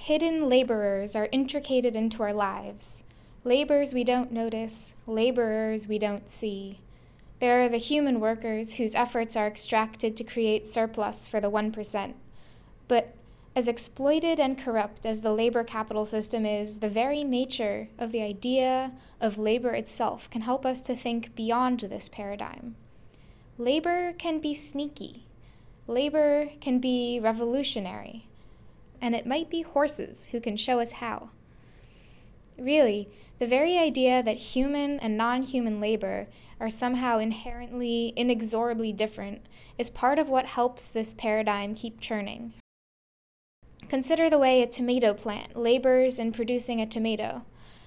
hidden laborers are intricated into our lives. Labors we don't notice, laborers we don't see. There are the human workers whose efforts are extracted to create surplus for the 1%. But as exploited and corrupt as the labor capital system is, the very nature of the idea of labor itself can help us to think beyond this paradigm. Labor can be sneaky. Labor can be revolutionary. And it might be horses who can show us how. Really, the very idea that human and non-human labor are somehow inherently, inexorably different is part of what helps this paradigm keep churning. Consider the way a tomato plant labors in producing a tomato.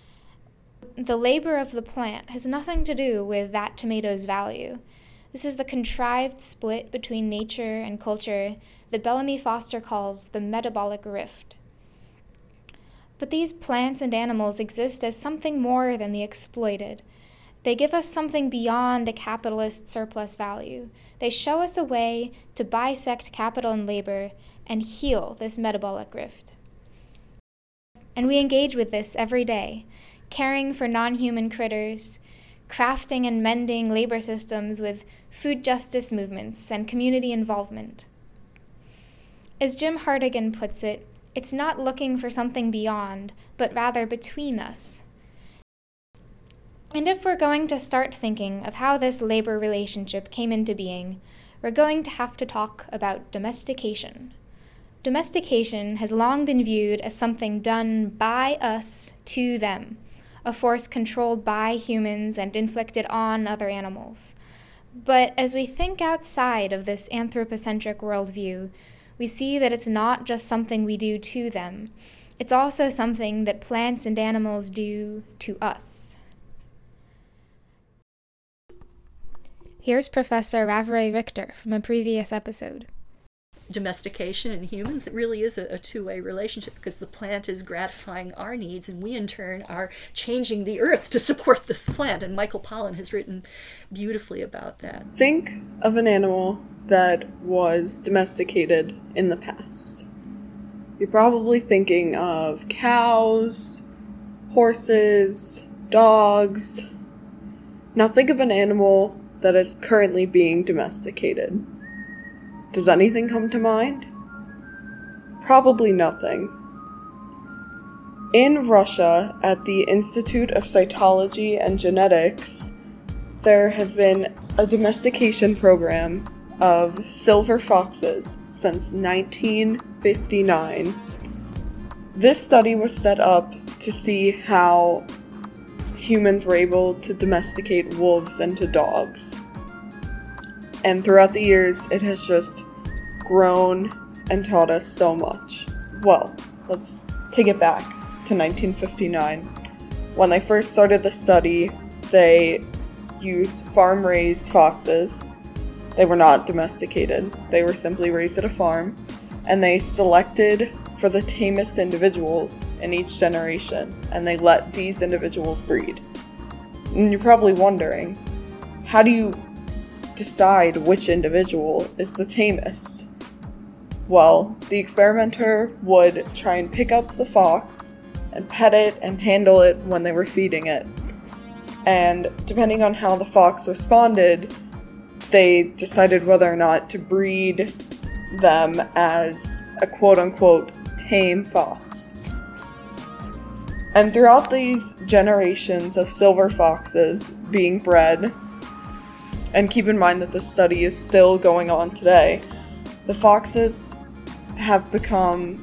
The labor of the plant has nothing to do with that tomato's value. This is the contrived split between nature and culture that Bellamy Foster calls the metabolic rift. But these plants and animals exist as something more than the exploited. They give us something beyond a capitalist surplus value. They show us a way to bisect capital and labor and heal this metabolic rift. And we engage with this every day, caring for non-human critters, crafting and mending labor systems with food justice movements and community involvement. As Jim Hartigan puts it, it's not looking for something beyond, but rather between us. And if we're going to start thinking of how this labor relationship came into being, we're going to have to talk about domestication. Domestication has long been viewed as something done by us to them, a force controlled by humans and inflicted on other animals. But as we think outside of this anthropocentric worldview, we see that it's not just something we do to them. It's also something that plants and animals do to us. Here's Professor Ravray Richter from a previous episode. Domestication in humans, it really is a two-way relationship because the plant is gratifying our needs and we in turn are changing the earth to support this plant, and Michael Pollan has written beautifully about that. Think of an animal that was domesticated in the past. You're probably thinking of cows, horses, dogs. Now think of an animal that is currently being domesticated. Does anything come to mind? Probably nothing. In Russia, at the Institute of Cytology and Genetics, there has been a domestication program of silver foxes since 1959. This study was set up to see how humans were able to domesticate wolves into dogs. And throughout the years, it has just grown and taught us so much. Well, let's take it back to 1959. When they first started the study, they used farm-raised foxes. They were not domesticated. They were simply raised at a farm. And they selected for the tamest individuals in each generation. And they let these individuals breed. And you're probably wondering, how do you decide which individual is the tamest? Well, the experimenter would try and pick up the fox and pet it and handle it when they were feeding it. And depending on how the fox responded, they decided whether or not to breed them as a quote-unquote tame fox. And throughout these generations of silver foxes being bred, and keep in mind that this study is still going on today, the foxes have become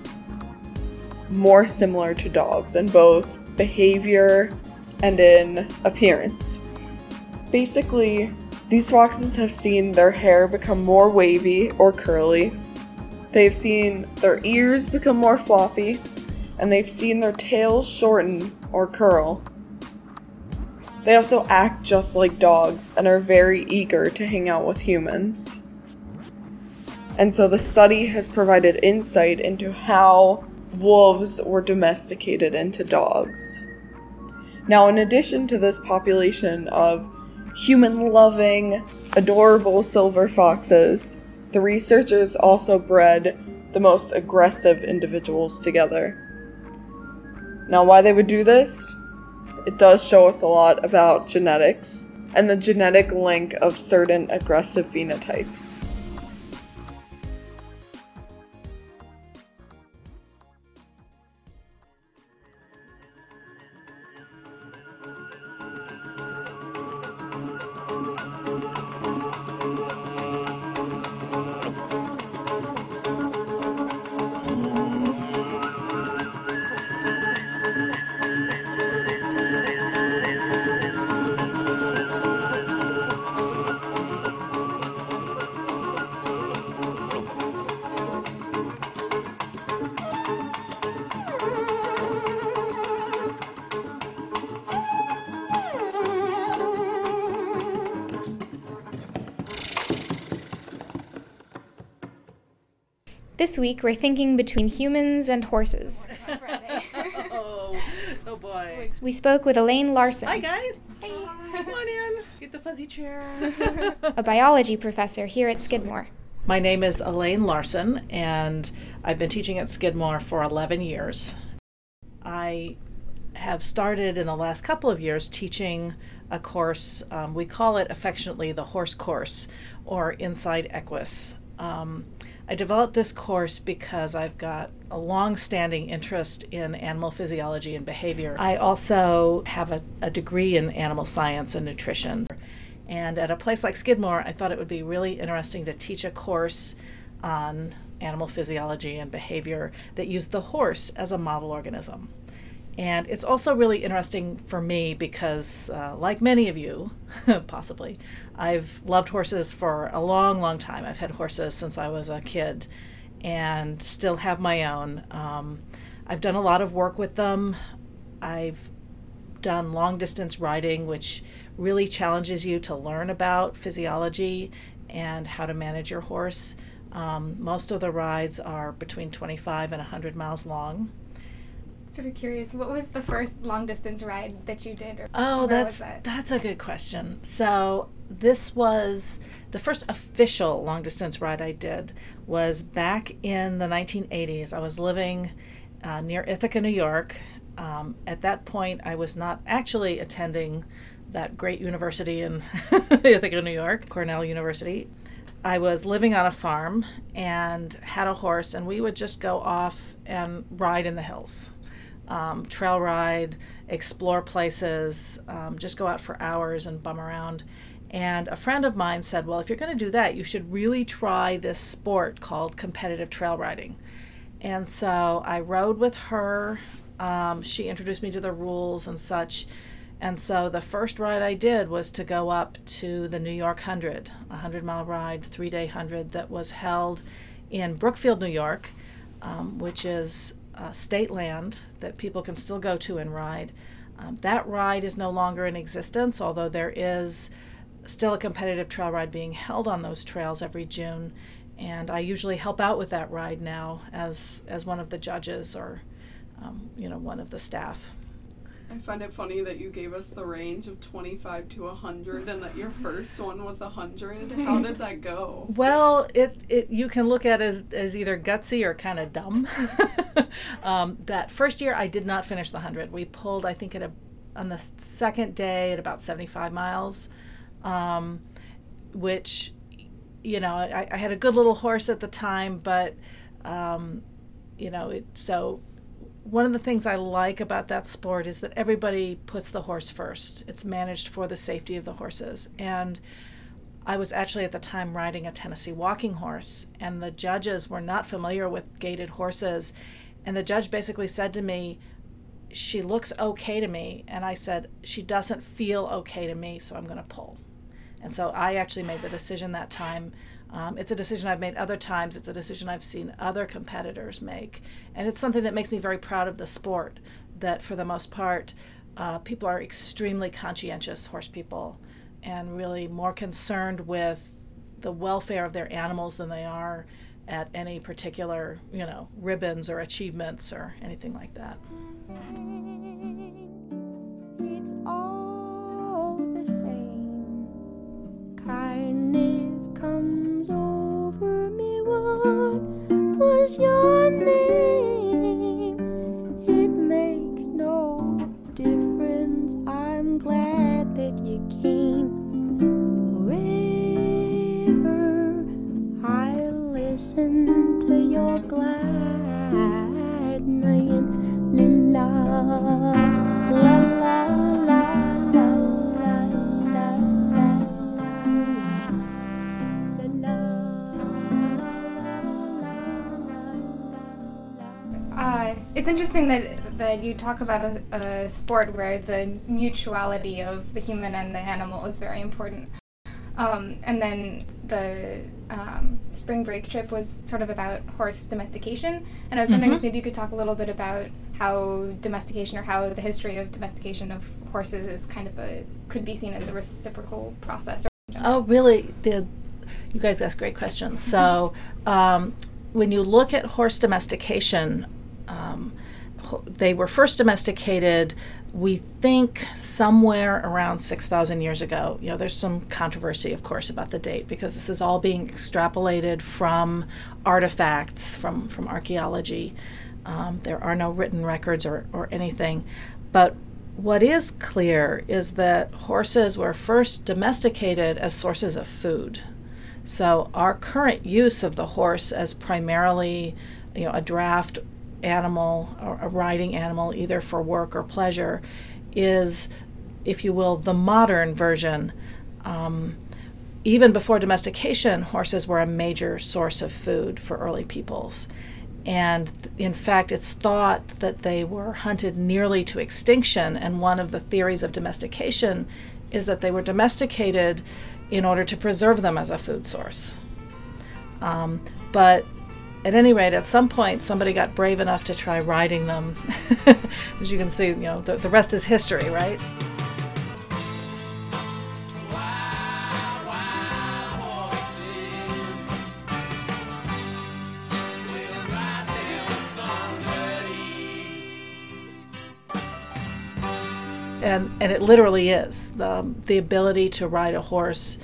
more similar to dogs in both behavior and in appearance. Basically, these foxes have seen their hair become more wavy or curly, they've seen their ears become more floppy, and they've seen their tails shorten or curl. They also act just like dogs and are very eager to hang out with humans. And so the study has provided insight into how wolves were domesticated into dogs. Now, in addition to this population of human-loving, adorable silver foxes, the researchers also bred the most aggressive individuals together. Now, why they would do this? It does show us a lot about genetics and the genetic link of certain aggressive phenotypes. This week, we're thinking between humans and horses. Oh boy. We spoke with Elaine Larson, Hi, guys. Hey. Come on in. Get the fuzzy chair. a biology professor here at Skidmore. My name is Elaine Larson, and I've been teaching at Skidmore for 11 years. I have started in the last couple of years teaching a course, we call it affectionately the horse course, or Inside Equus. I developed this course because I've got a long-standing interest in animal physiology and behavior. I also have a degree in animal science and nutrition. And at a place like Skidmore, I thought it would be really interesting to teach a course on animal physiology and behavior that used the horse as a model organism. And it's also really interesting for me because, like many of you, possibly, I've loved horses for a long, long time. I've had horses since I was a kid and still have my own. I've done a lot of work with them. I've done long-distance riding, which really challenges you to learn about physiology and how to manage your horse. Most of the rides are between 25 and 100 miles long. Sort of curious, what was the first long-distance ride that you did? That's a good question. So this was the first official long-distance ride I did was back in the 1980s. I was living near Ithaca, New York. At that point, I was not actually attending that great university in Ithaca, New York, Cornell University. I was living on a farm and had a horse, and we would just go off and ride in the hills. Trail ride, explore places, just go out for hours and bum around. And a friend of mine said, well, if you're going to do that, you should really try this sport called competitive trail riding. And so I rode with her. She introduced me to the rules and such. And so the first ride I did was to go up to the New York 100, a 100-mile ride, 3-day 100 that was held in Brookfield, New York, which is state land that people can still go to and ride. That ride is no longer in existence, although there is still a competitive trail ride being held on those trails every June. And I usually help out with that ride now as one of the judges or one of the staff. I find it funny that you gave us the range of 25 to 100 and that your first one was 100. How did that go? Well, it you can look at it as either gutsy or kind of dumb. That first year, I did not finish the 100. We pulled, I think, on the second day at about 75 miles, which, I had a good little horse at the time, but, so one of the things I like about that sport is that everybody puts the horse first. It's managed for the safety of the horses. And I was actually at the time riding a Tennessee walking horse, and the judges were not familiar with gaited horses. And the judge basically said to me, she looks okay to me. And I said, she doesn't feel okay to me, so I'm going to pull. And so I actually made the decision that time. It's a decision I've made other times. It's a decision I've seen other competitors make. And it's something that makes me very proud of the sport, that for the most part, people are extremely conscientious horse people and really more concerned with the welfare of their animals than they are at any particular, ribbons or achievements or anything like that. It's all the same. Kindness comes over me. What was your name? It makes no it's interesting that you talk about a sport where the mutuality of the human and the animal is very important. And then the spring break trip was sort of about horse domestication, and I was wondering if maybe you could talk a little bit about how domestication, or how the history of domestication of horses is kind of could be seen as a reciprocal process. Oh, really? You guys ask great questions. So when you look at horse domestication, they were first domesticated, we think, somewhere around 6,000 years ago. You know, there's some controversy, of course, about the date, because this is all being extrapolated from artifacts, from archaeology. There are no written records or anything. But what is clear is that horses were first domesticated as sources of food. So our current use of the horse as primarily, a draft animal or a riding animal, either for work or pleasure, is, if you will, the modern version. Even before domestication, horses were a major source of food for early peoples. And in fact, it's thought that they were hunted nearly to extinction, and one of the theories of domestication is that they were domesticated in order to preserve them as a food source. But at any rate, at some point, somebody got brave enough to try riding them. As you can see, the rest is history, right? And it literally is the ability to ride a horse.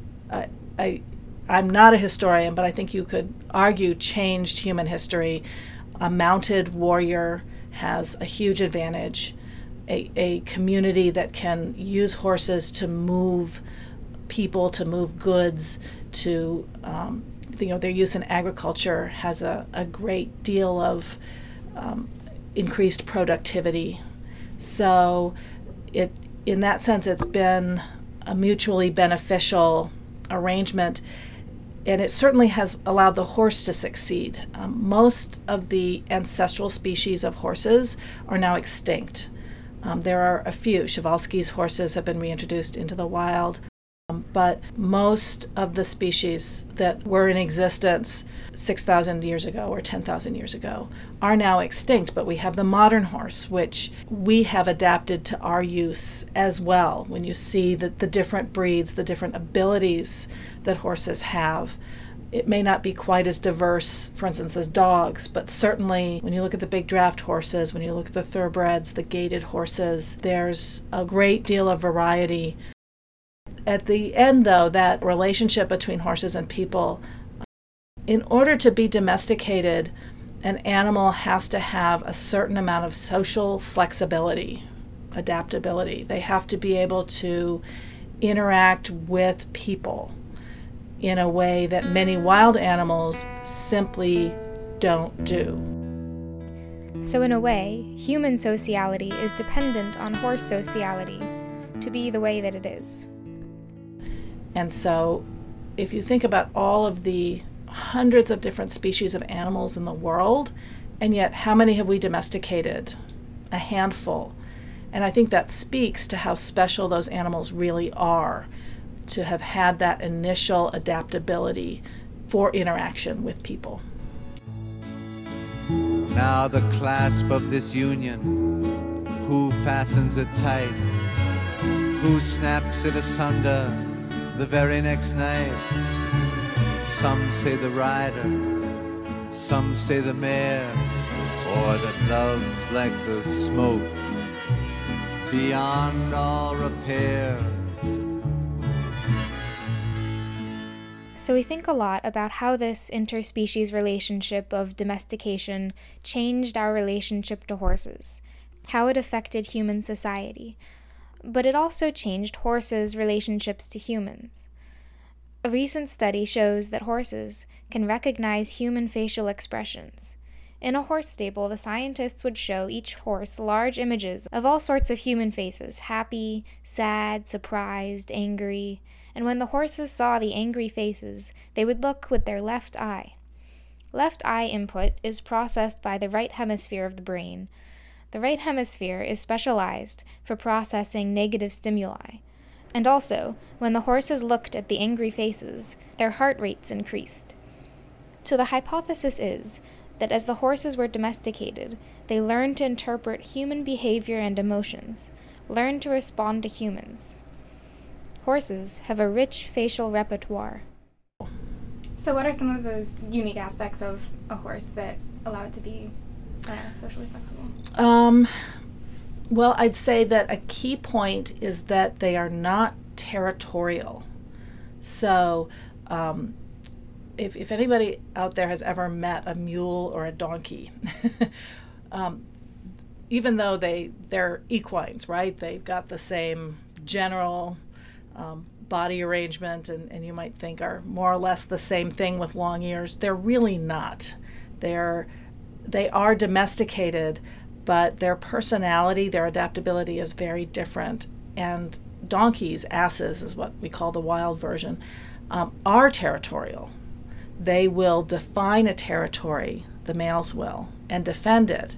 I'm not a historian, but I think you could argue changed human history. A mounted warrior has a huge advantage. A community that can use horses to move people, to move goods, to their use in agriculture has a great deal of increased productivity. So in that sense, it's been a mutually beneficial arrangement, and it certainly has allowed the horse to succeed. Most of the ancestral species of horses are now extinct. There are a few. Przewalski's horses have been reintroduced into the wild, but most of the species that were in existence 6,000 years ago or 10,000 years ago are now extinct, but we have the modern horse, which we have adapted to our use as well. When you see the different breeds, the different abilities that horses have, it may not be quite as diverse, for instance, as dogs, but certainly when you look at the big draft horses, when you look at the thoroughbreds, the gaited horses, there's a great deal of variety. At the end, though, that relationship between horses and people, in order to be domesticated, an animal has to have a certain amount of social flexibility, adaptability. They have to be able to interact with people in a way that many wild animals simply don't do. So in a way, human sociality is dependent on horse sociality to be the way that it is. And so if you think about all of the hundreds of different species of animals in the world, and yet how many have we domesticated? A handful. And I think that speaks to how special those animals really are, to have had that initial adaptability for interaction with people. Now the clasp of this union, who fastens it tight, who snaps it asunder the very next night? Some say the rider, some say the mare, or that love's like the smoke beyond all repair. So we think a lot about how this interspecies relationship of domestication changed our relationship to horses, how it affected human society, but it also changed horses' relationships to humans. A recent study shows that horses can recognize human facial expressions. In a horse stable, the scientists would show each horse large images of all sorts of human faces, happy, sad, surprised, angry, and when the horses saw the angry faces, they would look with their left eye. Left eye input is processed by the right hemisphere of the brain. The right hemisphere is specialized for processing negative stimuli. And also, when the horses looked at the angry faces, their heart rates increased. So the hypothesis is that as the horses were domesticated, they learned to interpret human behavior and emotions, learned to respond to humans. Horses have a rich facial repertoire. So what are some of those unique aspects of a horse that allow it to be socially flexible? Well, I'd say that a key point is that they are not territorial. So if anybody out there has ever met a mule or a donkey, even though they're equines, right? They've got the same general body arrangement and you might think are more or less the same thing with long ears. They're really not. They are domesticated, but their personality, their adaptability is very different. And donkeys, asses is what we call the wild version, are territorial. They will define a territory, the males will, and defend it.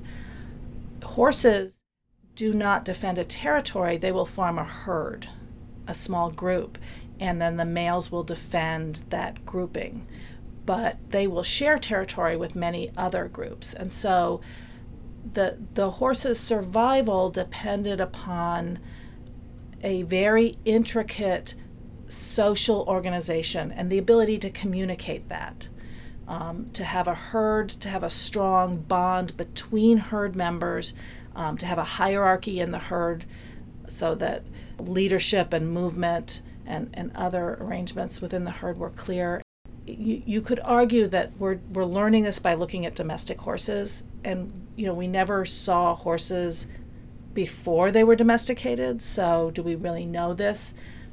Horses do not defend a territory. They will form a herd, a small group, and then the males will defend that grouping. But they will share territory with many other groups. And so the horse's survival depended upon a very intricate social organization and the ability to communicate that, to have a herd, to have a strong bond between herd members, to have a hierarchy in the herd so that leadership and movement and other arrangements within the herd were clear. You could argue that we're learning this by looking at domestic horses, and we never saw horses before they were domesticated, so do we really know this?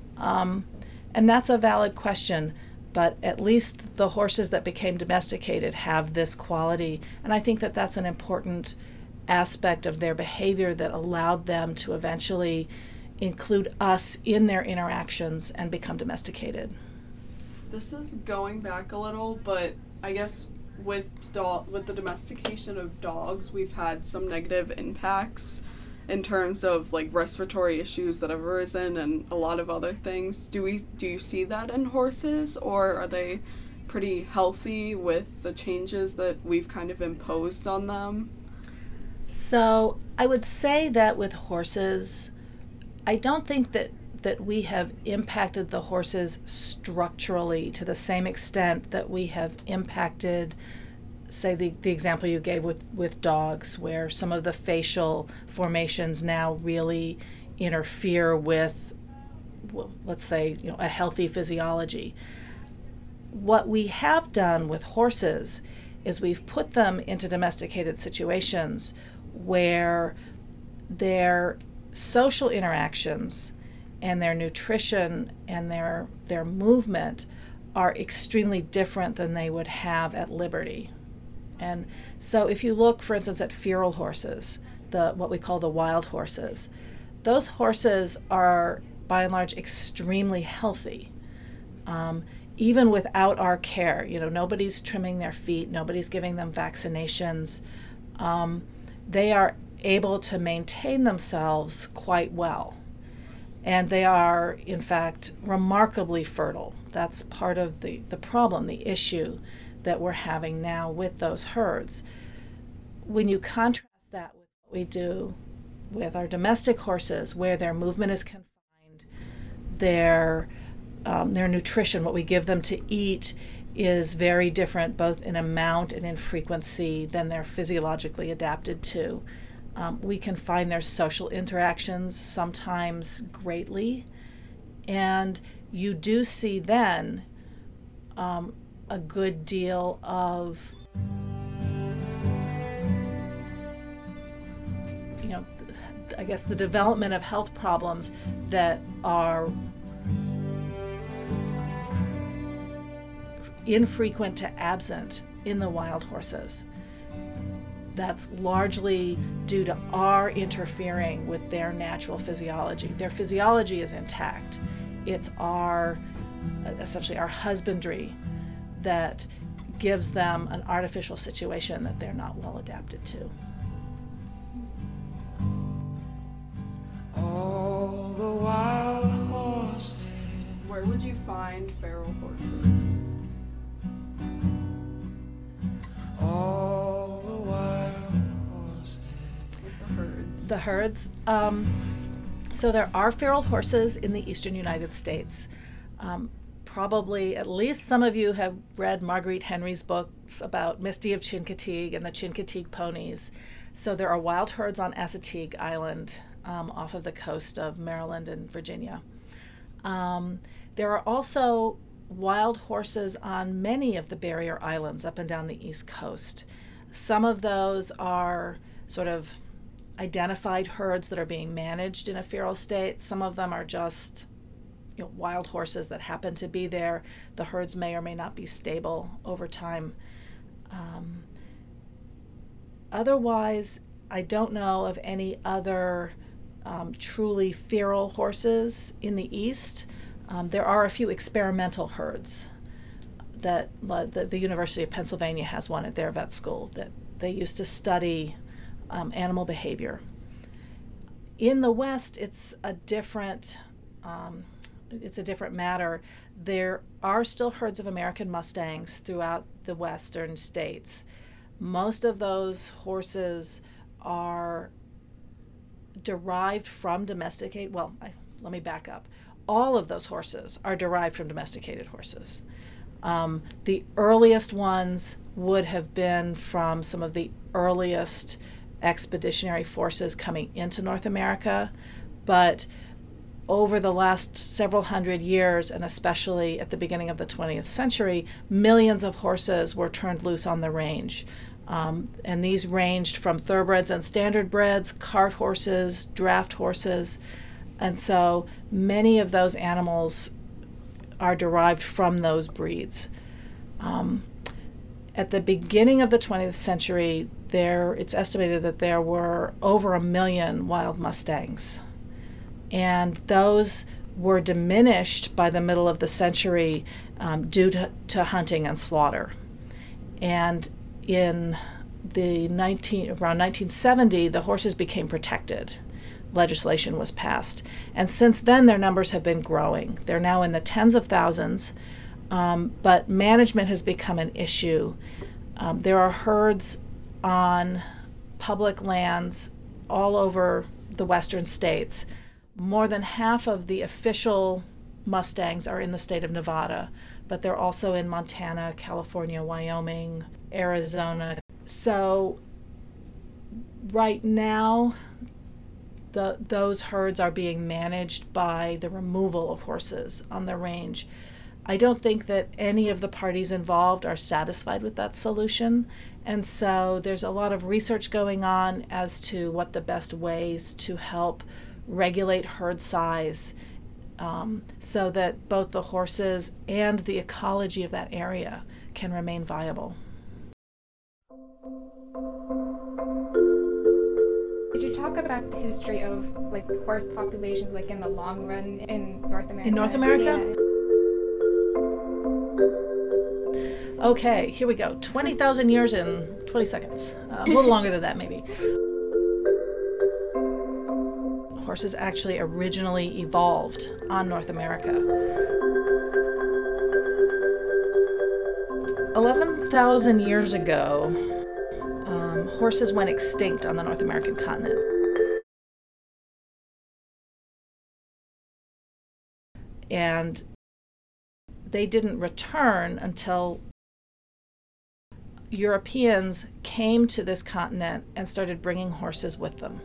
And that's a valid question, but at least the horses that became domesticated have this quality, and I think that that's an important aspect of their behavior that allowed them to eventually include us in their interactions and become domesticated. This is going back a little, but I guess with the domestication of dogs, we've had some negative impacts in terms of like respiratory issues that have arisen and a lot of other things. Do you see that in horses, or are they pretty healthy with the changes that we've kind of imposed on them? So I would say that with horses, I don't think that we have impacted the horses structurally to the same extent that we have impacted, say, the example you gave with dogs, where some of the facial formations now really interfere with, let's say, a healthy physiology. What we have done with horses is we've put them into domesticated situations where their social interactions and their nutrition and their movement are extremely different than they would have at liberty. And so if you look, for instance, at feral horses, what we call the wild horses, those horses are, by and large, extremely healthy. Even without our care, nobody's trimming their feet, nobody's giving them vaccinations. They are able to maintain themselves quite well. And they are, in fact, remarkably fertile. That's part of the problem, the issue that we're having now with those herds. When you contrast that with what we do with our domestic horses, where their movement is confined, their nutrition, what we give them to eat, is very different both in amount and in frequency than they're physiologically adapted to. We can find their social interactions sometimes greatly, and you do see then a good deal of, I guess, the development of health problems that are infrequent to absent in the wild horses. That's largely due to our interfering with their natural physiology. Their physiology is intact. It's essentially our husbandry that gives them an artificial situation that they're not well adapted to. All the wild horses. Where would you find feral horses? All the wild horses. With the herds. The herds. So there are feral horses in the eastern United States. Probably at least some of you have read Marguerite Henry's books about Misty of Chincoteague and the Chincoteague ponies. So there are wild herds on Assateague Island off of the coast of Maryland and Virginia. There are also wild horses on many of the barrier islands up and down the East Coast. Some of those are sort of identified herds that are being managed in a feral state. Some of them are just wild horses that happen to be there. The herds may or may not be stable over time. Otherwise, I don't know of any other truly feral horses in the East. There are a few experimental herds that the University of Pennsylvania has one at their vet school that they used to study animal behavior. In the West, it's a different matter. There are still herds of American Mustangs throughout the western states. Most of those horses are derived from domesticated, let me back up. All of those horses are derived from domesticated horses. The earliest ones would have been from some of the earliest expeditionary forces coming into North America, but over the last several hundred years, and especially at the beginning of the 20th century, millions of horses were turned loose on the range. And these ranged from thoroughbreds and standardbreds, cart horses, draft horses. And so many of those animals are derived from those breeds. At the beginning of the 20th century, it's estimated that there were over 1 million wild Mustangs. And those were diminished by the middle of the century due to hunting and slaughter. And in around 1970, the horses became protected. Legislation was passed. And since then, their numbers have been growing. They're now in the tens of thousands, but management has become an issue. There are herds on public lands all over the western states. More than half of the official Mustangs are in the state of Nevada, but they're also in Montana, California, Wyoming, Arizona. So right now, those herds are being managed by the removal of horses on the range. I don't think that any of the parties involved are satisfied with that solution, and so there's a lot of research going on as to what the best ways to help regulate herd size so that both the horses and the ecology of that area can remain viable. Could you talk about the history of horse populations in the long run in North America? In North America? Yeah. Okay, here we go. 20,000 years in 20 seconds. A little longer than that, maybe. Horses actually originally evolved on North America. 11,000 years ago, horses went extinct on the North American continent. And they didn't return until Europeans came to this continent and started bringing horses with them.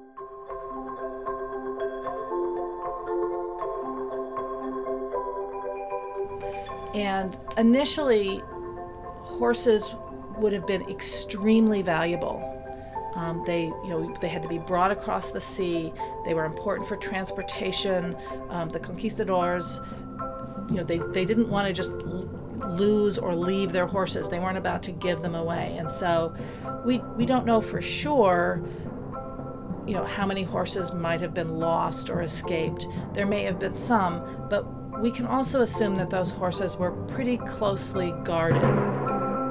And initially, horses would have been extremely valuable. They had to be brought across the sea. They were important for transportation. The conquistadors, they didn't want to just lose or leave their horses. They weren't about to give them away. And so we don't know for sure, how many horses might have been lost or escaped. There may have been some, but we can also assume that those horses were pretty closely guarded.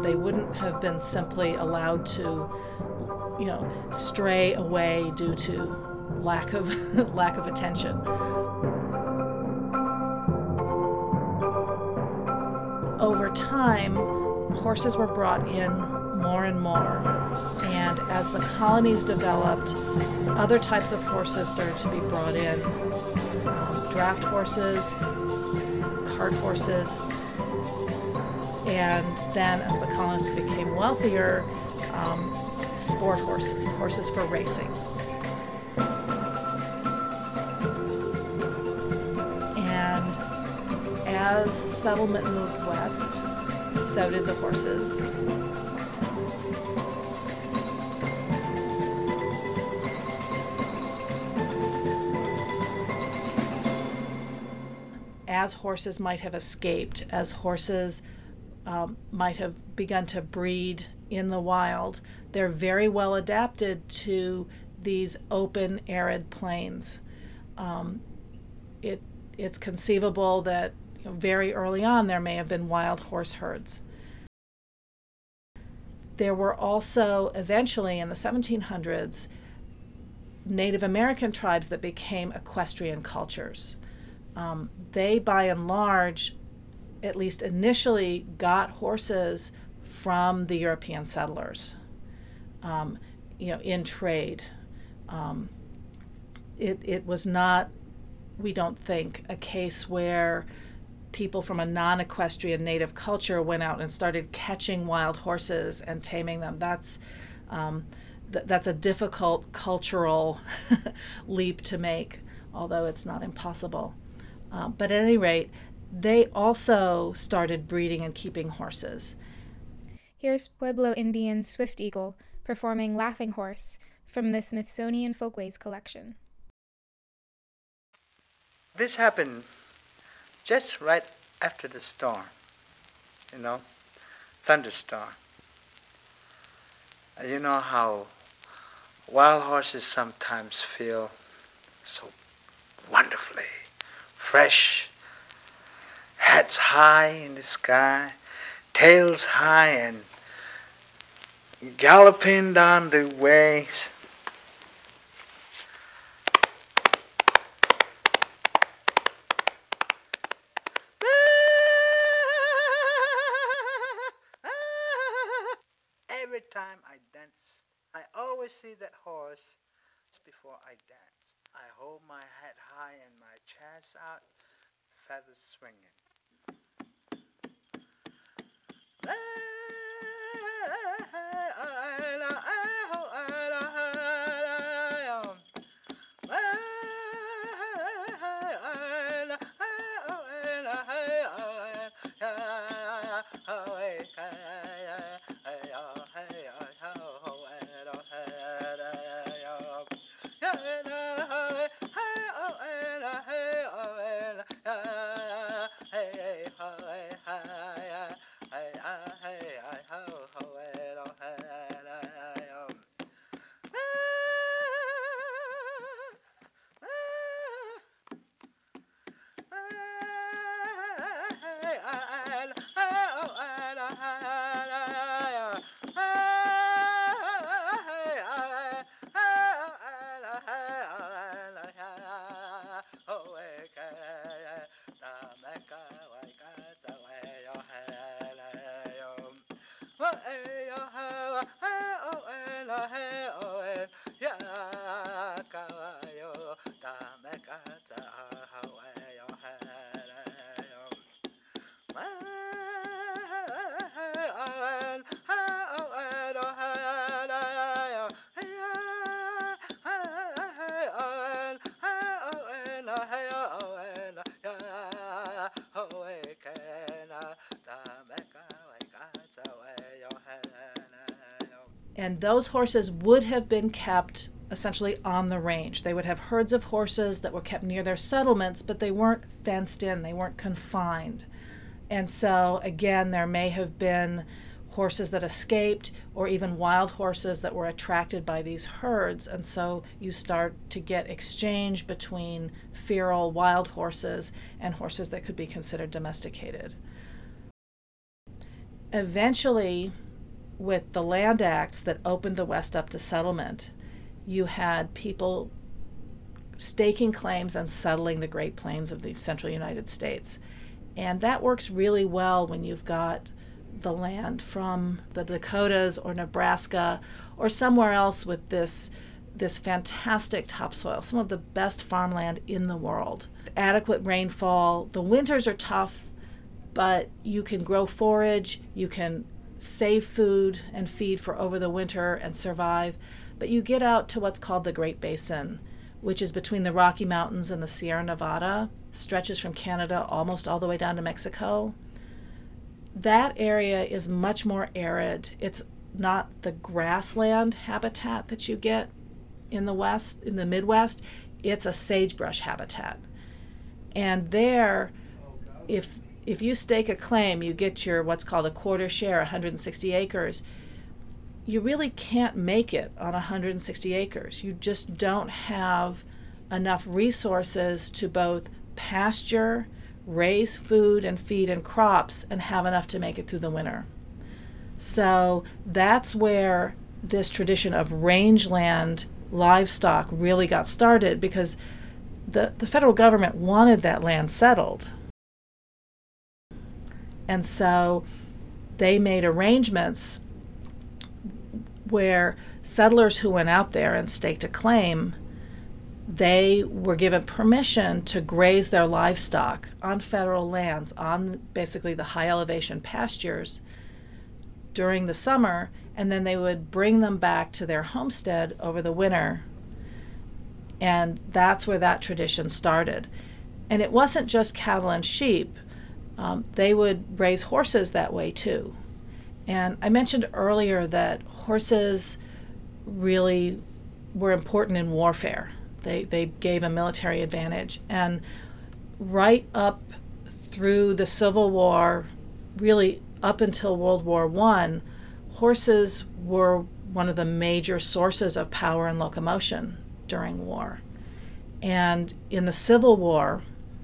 They wouldn't have been simply allowed to, stray away due to lack of attention. Over time, horses were brought in more and more, and as the colonies developed, other types of horses started to be brought in. Draft horses, cart horses, and then as the colonists became wealthier, sport horses, horses for racing. And as settlement moved west, so did the horses. As horses might have escaped, as horses might have begun to breed in the wild, they're very well adapted to these open, arid plains. It's conceivable that very early on there may have been wild horse herds. There were also, eventually in the 1700s, Native American tribes that became equestrian cultures. They, by and large, at least initially, got horses from the European settlers, in trade. It was not, we don't think, a case where people from a non-equestrian native culture went out and started catching wild horses and taming them. That's a difficult cultural leap to make, although it's not impossible. But at any rate, they also started breeding and keeping horses. Here's Pueblo Indian Swift Eagle performing Laughing Horse from the Smithsonian Folkways collection. This happened just right after the storm, thunderstorm. You know how wild horses sometimes feel so wonderfully fresh, heads high in the sky, tails high and galloping down the ways. Every time I dance, I always see that horse before I dance. I hold my head high and my chest out, feathers swinging. And those horses would have been kept essentially on the range. They would have herds of horses that were kept near their settlements, but they weren't fenced in, they weren't confined. And so, again, there may have been horses that escaped or even wild horses that were attracted by these herds. And so you start to get exchange between feral wild horses and horses that could be considered domesticated. eventually, with the land acts that opened the West up to settlement, you had people staking claims and settling the Great Plains of the central United States. And that works really well when you've got the land from the Dakotas or Nebraska or somewhere else with this fantastic topsoil, some of the best farmland in the world. Adequate rainfall. The winters are tough, but you can grow forage, you can save food and feed for over the winter and survive. But you get out to what's called the Great Basin, which is between the Rocky Mountains and the Sierra Nevada, stretches from Canada almost all the way down to Mexico. That area is much more arid. It's not the grassland habitat that you get in the West, in the Midwest. It's a sagebrush habitat. And there, if you stake a claim, you get your what's called a quarter share, 160 acres. You really can't make it on 160 acres. You just don't have enough resources to both pasture, raise food and feed and crops, and have enough to make it through the winter. So that's where this tradition of rangeland livestock really got started, because the federal government wanted that land settled. And so they made arrangements where settlers who went out there and staked a claim, they were given permission to graze their livestock on federal lands, on basically the high elevation pastures during the summer, and then they would bring them back to their homestead over the winter. And that's where that tradition started. And it wasn't just cattle and sheep. They would raise horses that way too. And I mentioned earlier that horses really were important in warfare. They gave a military advantage. And right up through the Civil War, really up until World War I, horses were one of the major sources of power and locomotion during war. And in the Civil War,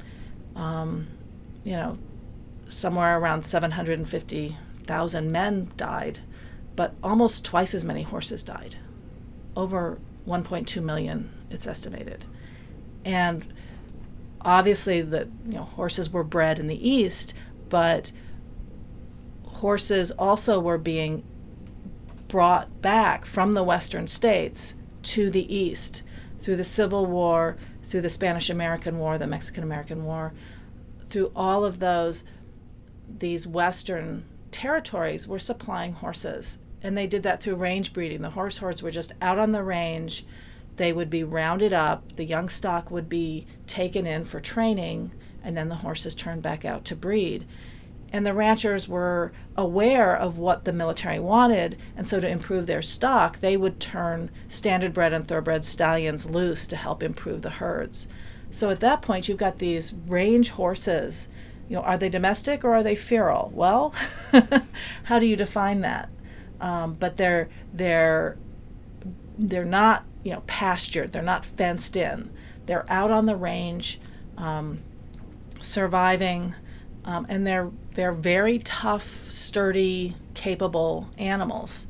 somewhere around 750,000 men died, but almost twice as many horses died. Over 1.2 million, it's estimated. And obviously horses were bred in the East, but horses also were being brought back from the western states to the East through the Civil War, through the Spanish-American War, the Mexican-American War. Through all of those, these western territories were supplying horses. And they did that through range breeding. The horse herds were just out on the range. They would be rounded up. The young stock would be taken in for training, and then the horses turned back out to breed. And the ranchers were aware of what the military wanted, and so to improve their stock, they would turn standard bred and thoroughbred stallions loose to help improve the herds. So at that point, you've got these range horses. Are they domestic or are they feral? Well, how do you define that? But they're not pastured. They're not fenced in. They're out on the range, surviving, and they're very tough, sturdy, capable animals.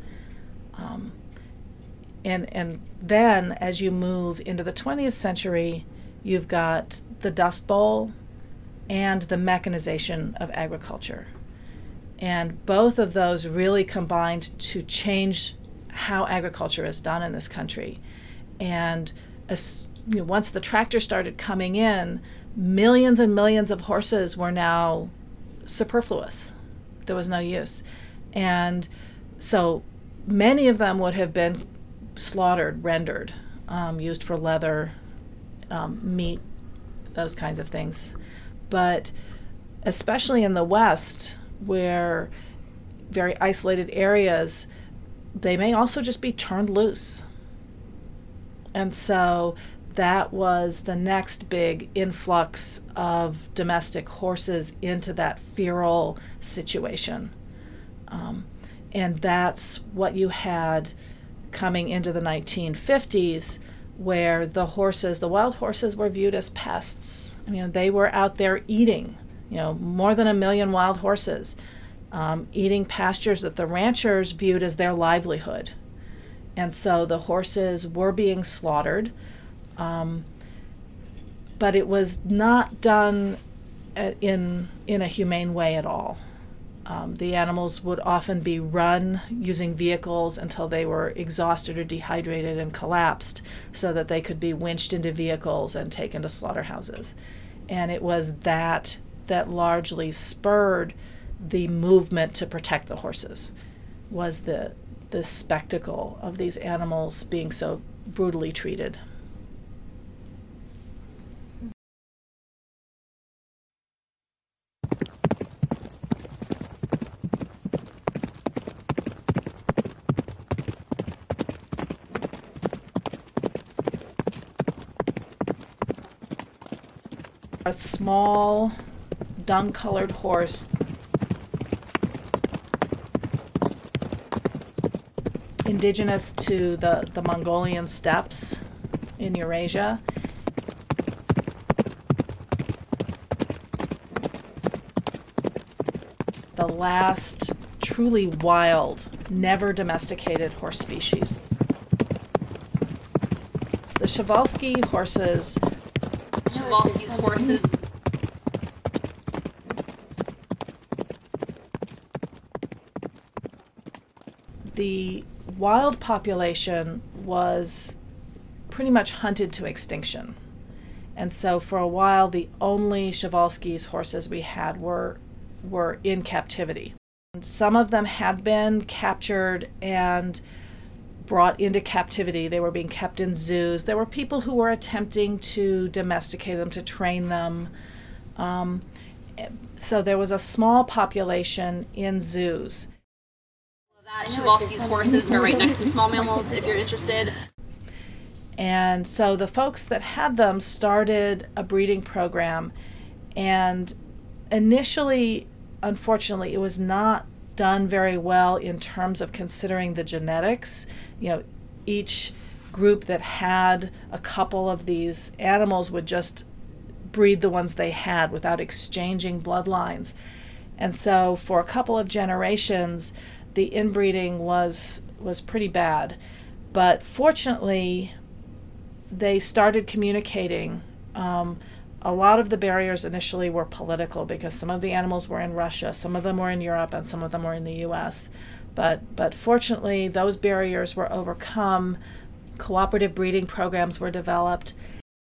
And then as you move into the 20th century, you've got the Dust Bowl and the mechanization of agriculture. And both of those really combined to change how agriculture is done in this country. And once the tractor started coming in, millions and millions of horses were now superfluous. There was no use. And so many of them would have been slaughtered, rendered, used for leather, meat, those kinds of things. But especially in the West, where very isolated areas, they may also just be turned loose. And so that was the next big influx of domestic horses into that feral situation. And that's what you had coming into the 1950s, where the wild horses were viewed as pests. They were out there eating, more than 1 million wild horses. eating pastures that the ranchers viewed as their livelihood. And so the horses were being slaughtered, but it was not done in a humane way at all. The animals would often be run using vehicles until they were exhausted or dehydrated and collapsed so that they could be winched into vehicles and taken to slaughterhouses. And it was that largely spurred the movement to protect the horses, was the spectacle of these animals being so brutally treated. A small dung-colored horse indigenous to the Mongolian steppes in Eurasia. The last truly wild, never domesticated horse species. The Przewalski horses. Przewalski's horses. The wild population was pretty much hunted to extinction. And so for a while, the only Przewalski's horses we had were in captivity. And some of them had been captured and brought into captivity. They were being kept in zoos. There were people who were attempting to domesticate them, to train them. So there was a small population in zoos. Przewalski's horses are right next to small mammals, if you're interested. And so the folks that had them started a breeding program, and initially, unfortunately, it was not done very well in terms of considering the genetics. You know, each group that had a couple of these animals would just breed the ones they had without exchanging bloodlines. And so for a couple of generations, the inbreeding was pretty bad. But fortunately, they started communicating. A lot of the barriers initially were political because some of the animals were in Russia, some of them were in Europe, and some of them were in the U.S. But fortunately, those barriers were overcome. Cooperative breeding programs were developed.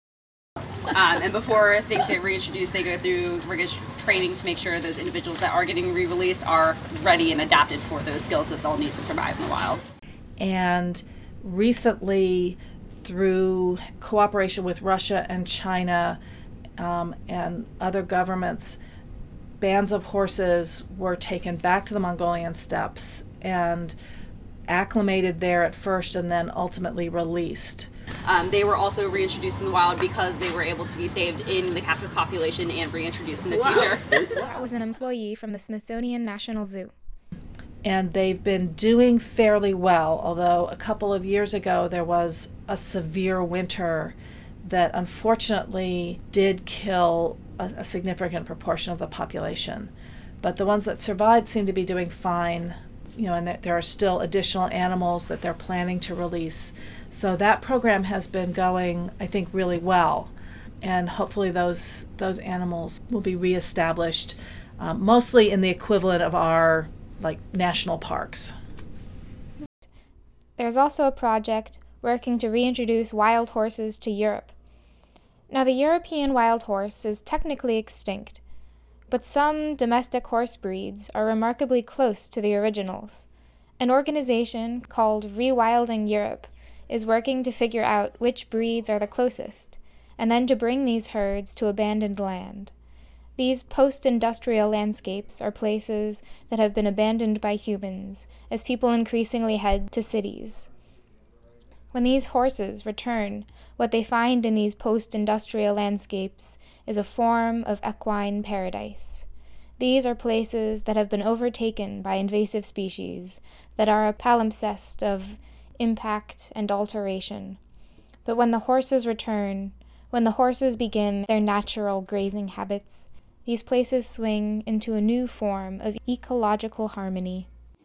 And before things get reintroduced, they go through rigorous training to make sure those individuals that are getting re-released are ready and adapted for those skills that they'll need to survive in the wild. And recently, through cooperation with Russia and China and other governments, bands of horses were taken back to the Mongolian steppes and acclimated there at first and then ultimately released. They were also reintroduced in the wild because they were able to be saved in the captive population and reintroduced in the future. That was an employee from the Smithsonian National Zoo. And they've been doing fairly well, although a couple of years ago there was a severe winter that unfortunately did kill a significant proportion of the population. But the ones that survived seem to be doing fine, you know, and there are still additional animals that they're planning to release. So that program has been going, I think, really well. And hopefully those animals will be reestablished, mostly in the equivalent of our national parks. There's also a project working to reintroduce wild horses to Europe. Now, the European wild horse is technically extinct, but some domestic horse breeds are remarkably close to the originals. An organization called Rewilding Europe is working to figure out which breeds are the closest, and then to bring these herds to abandoned land. These post-industrial landscapes are places that have been abandoned by humans as people increasingly head to cities. When these horses return, what they find in these post-industrial landscapes is a form of equine paradise. These are places that have been overtaken by invasive species that are a palimpsest of impact and alteration. But when the horses return, when the horses begin their natural grazing habits, these places swing into a new form of ecological harmony.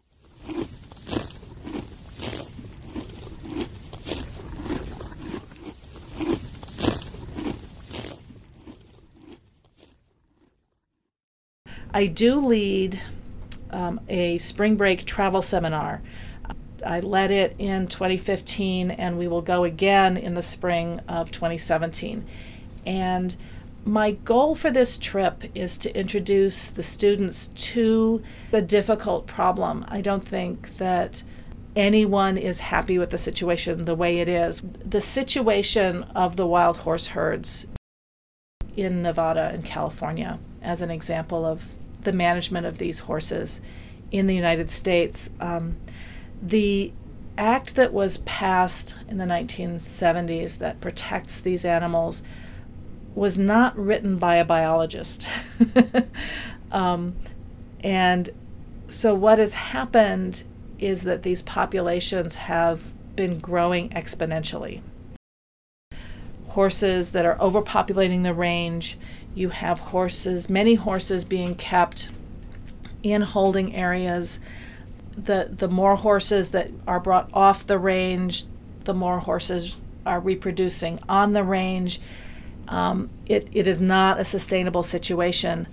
I do lead a spring break travel seminar. I led it in 2015, and we will go again in the spring of 2017. And my goal for this trip is to introduce the students to the difficult problem. I don't think that anyone is happy with the situation the way it is. The situation of the wild horse herds in Nevada and California, as an example of the management of these horses in the United States. The act that was passed in the 1970s that protects these animals was not written by a biologist. And so what has happened is that these populations have been growing exponentially. Horses that are overpopulating the range. You have many horses being kept in holding areas. The more horses that are brought off the range, the more horses are reproducing on the range. It is not a sustainable situation.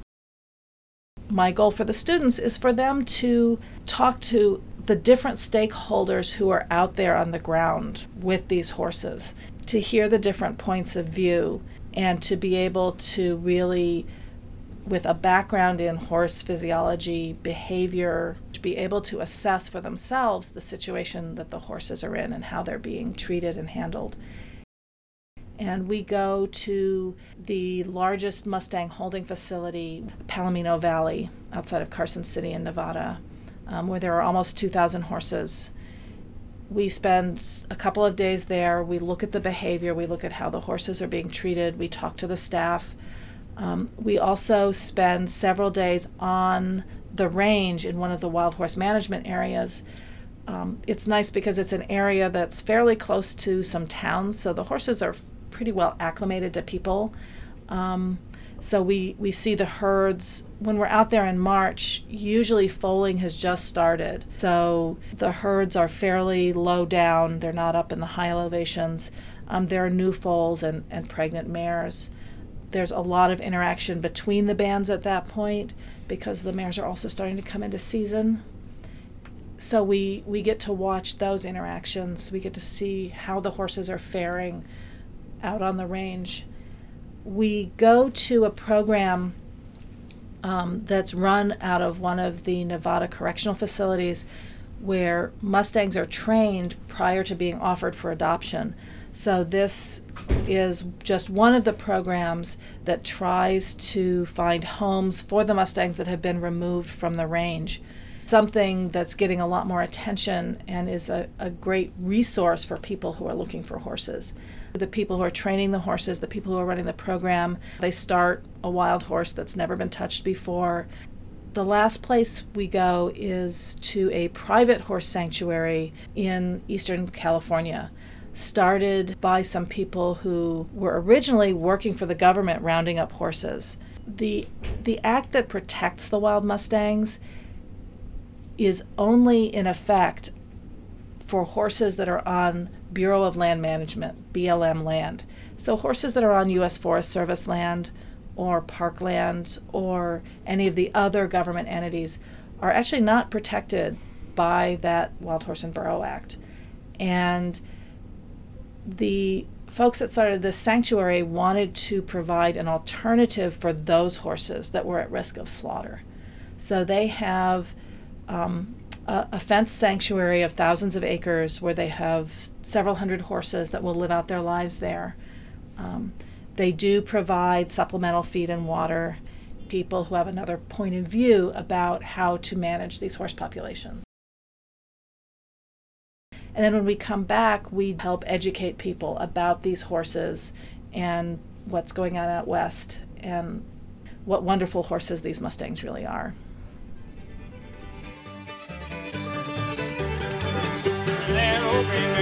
My goal for the students is for them to talk to the different stakeholders who are out there on the ground with these horses, to hear the different points of view, and to be able to really, with a background in horse physiology, behavior, to be able to assess for themselves the situation that the horses are in and how they're being treated and handled. And we go to the largest Mustang holding facility, Palomino Valley, outside of Carson City in Nevada, where there are almost 2,000 horses. We spend a couple of days there. We look at the behavior. We look at how the horses are being treated. We talk to the staff. We also spend several days on the range in one of the wild horse management areas. It's nice because it's an area that's fairly close to some towns, so the horses are pretty well acclimated to people. So we see the herds. When we're out there in March, usually foaling has just started. So the herds are fairly low down. They're not up in the high elevations. There are new foals and pregnant mares. There's a lot of interaction between the bands at that point because the mares are also starting to come into season. So we get to watch those interactions. We get to see how the horses are faring out on the range. We go to a program that's run out of one of the Nevada correctional facilities where Mustangs are trained prior to being offered for adoption. So this is just one of the programs that tries to find homes for the Mustangs that have been removed from the range. Something that's getting a lot more attention and is a great resource for people who are looking for horses. The people who are training the horses, the people who are running the program, they start a wild horse that's never been touched before. The last place we go is to a private horse sanctuary in Eastern California, started by some people who were originally working for the government rounding up horses. The act that protects the wild Mustangs is only in effect for horses that are on Bureau of Land Management, BLM land. So horses that are on U.S. Forest Service land or parkland or any of the other government entities are actually not protected by that Wild Horse and Burro Act. And the folks that started this sanctuary wanted to provide an alternative for those horses that were at risk of slaughter. So they have a fenced sanctuary of thousands of acres where they have several hundred horses that will live out their lives there. They do provide supplemental feed and water, people who have another point of view about how to manage these horse populations. And then when we come back, we help educate people about these horses and what's going on out west and what wonderful horses these Mustangs really are. That old